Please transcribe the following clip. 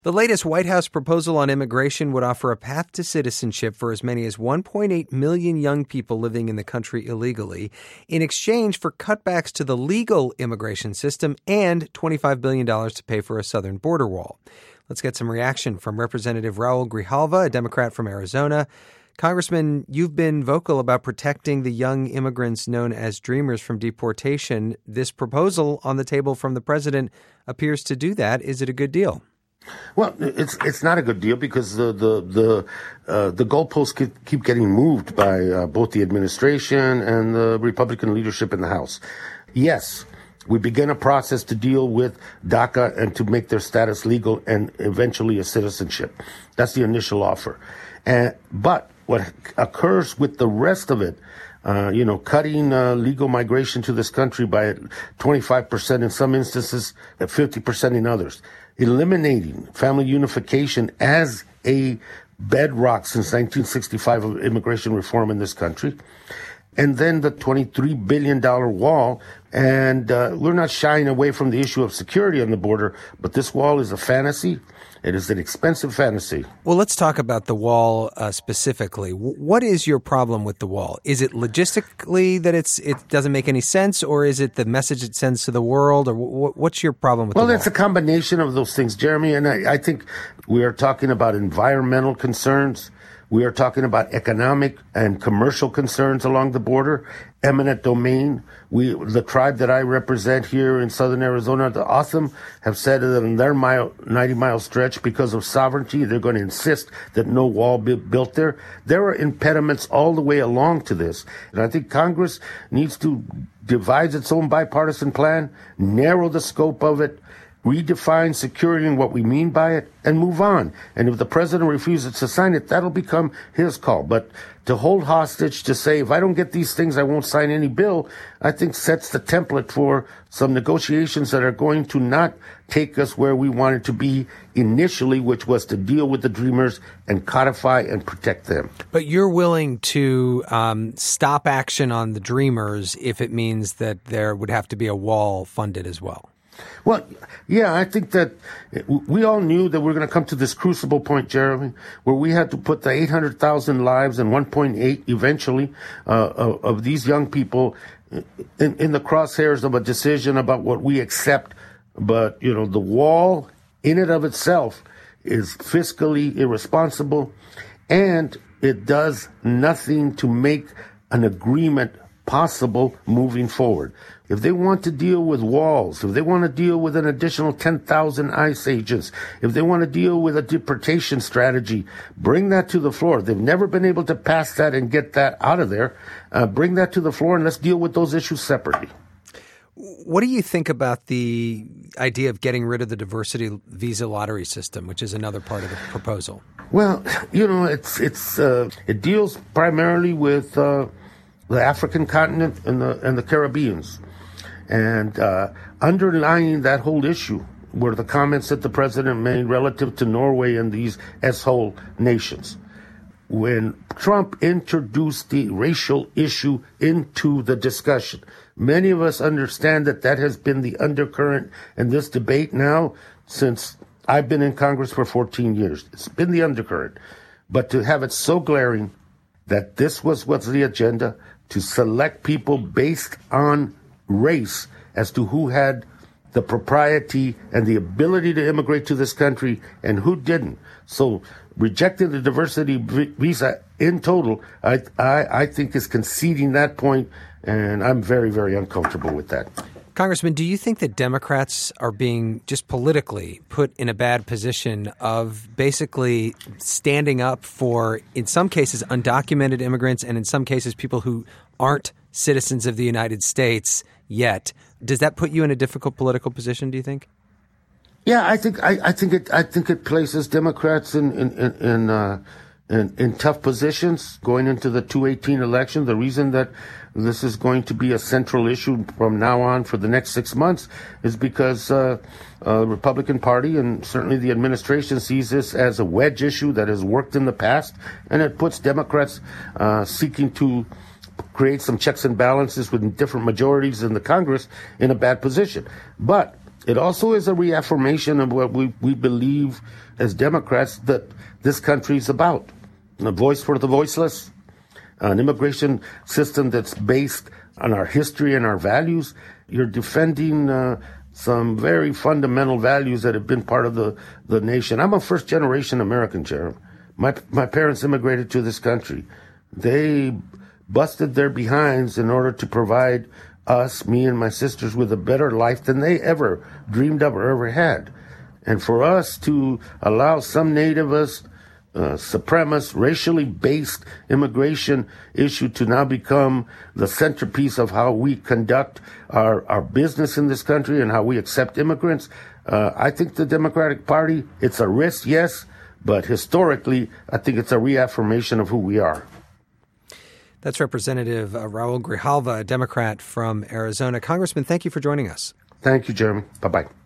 The latest White House proposal on immigration would offer a path to citizenship for as many as 1.8 million young people living in the country illegally in exchange for cutbacks to the legal immigration system and $25 billion to pay for a southern border wall. Let's get some reaction from Representative Raul Grijalva, a Democrat from Arizona. Congressman, you've been vocal about protecting the young immigrants known as dreamers from deportation. This proposal on the table from the president appears to do that. Is it a good deal? Well, it's not a good deal because the goalposts keep getting moved by both the administration and the Republican leadership in the House. Yes, we begin a process to deal with DACA and to make their status legal and eventually a citizenship. That's the initial offer. But what occurs with the rest of it, cutting legal migration to this country by 25% in some instances, 50% in others, eliminating family unification as a bedrock since 1965 of immigration reform in this country, and then the $23 billion wall. And we're not shying away from the issue of security on the border, but this wall is a fantasy. It is an expensive fantasy. Well, let's talk about the wall specifically. What is your problem with the wall? Is it logistically that it doesn't make any sense, or is it the message it sends to the world, or what's your problem with the wall? Well, it's a combination of those things, Jeremy, and I think we are talking about environmental concerns. We are talking about economic and commercial concerns along the border, eminent domain. The tribe that I represent here in southern Arizona, the Otham, have said that in their 90-mile stretch, because of sovereignty, they're going to insist that no wall be built there. There are impediments all the way along to this. And I think Congress needs to devise its own bipartisan plan, narrow the scope of it, redefine security and what we mean by it, and move on. And if the president refuses to sign it, that'll become his call. But to hold hostage, to say, if I don't get these things, I won't sign any bill, I think sets the template for some negotiations that are going to not take us where we wanted to be initially, which was to deal with the dreamers and codify and protect them. But you're willing to stop action on the dreamers if it means that there would have to be a wall funded as well? Well, yeah, I think that we all knew that we're going to come to this crucible point, Jeremy, where we had to put the 800,000 lives and 1.8 eventually of these young people in the crosshairs of a decision about what we accept. But, the wall in and of itself is fiscally irresponsible, and it does nothing to make an agreement possible moving forward. If they want to deal with walls, if they want to deal with an additional 10,000 ICE agents, if they want to deal with a deportation strategy, bring that to the floor. They've never been able to pass that and get that out of there. Bring that to the floor and let's deal with those issues separately. What do you think about the idea of getting rid of the diversity visa lottery system, which is another part of the proposal? Well, it deals primarily with the African continent and the Caribbeans. And underlying that whole issue were the comments that the president made relative to Norway and these S-hole nations. When Trump introduced the racial issue into the discussion, many of us understand that has been the undercurrent in this debate now since I've been in Congress for 14 years. It's been the undercurrent. But to have it so glaring that this was what's the agenda, to select people based on race as to who had the propriety and the ability to immigrate to this country and who didn't. So rejecting the diversity visa in total, I think is conceding that point, and I'm very, very uncomfortable with that. Congressman, do you think that Democrats are being just politically put in a bad position of basically standing up for, in some cases, undocumented immigrants and in some cases people who aren't citizens of the United States yet? Does that put you in a difficult political position, do you think? Yeah, I think it places Democrats in tough positions going into the 2018 election. The reason that this is going to be a central issue from now on for the next 6 months is because the Republican Party and certainly the administration sees this as a wedge issue that has worked in the past, and it puts Democrats seeking to create some checks and balances with different majorities in the Congress in a bad position. But it also is a reaffirmation of what we believe as Democrats that this country is about. A voice for the voiceless, an immigration system that's based on our history and our values. You're defending some very fundamental values that have been part of the nation. I'm a first-generation American, Jeremy. My parents immigrated to this country. They busted their behinds in order to provide us, me and my sisters, with a better life than they ever dreamed of or ever had. And for us to allow some nativist, supremacist, racially based immigration issue to now become the centerpiece of how we conduct our business in this country and how we accept immigrants, I think the Democratic Party, it's a risk, yes, but historically, I think it's a reaffirmation of who we are. That's Representative Raul Grijalva, a Democrat from Arizona. Congressman, thank you for joining us. Thank you, Jeremy. Bye-bye.